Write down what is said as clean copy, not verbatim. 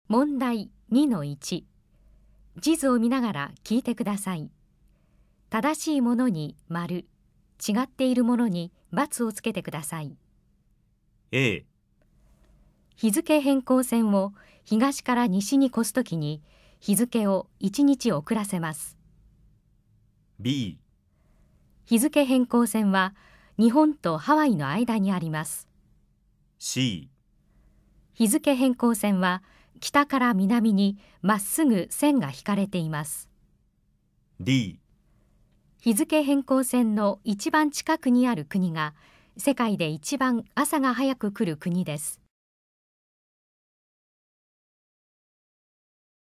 問題 2-1 地図を見ながら聞いてください。正しいものに丸、違っているものに×をつけてください。 A、 日付変更線を東から西に越すときに日付を1日遅らせます。 B、 日付変更線は日本とハワイの間にあります。 C、 日付変更線は北から南にまっすぐ線が引かれています。 D、 日付変更線の一番近くにある国が世界で一番朝が早く来る国です。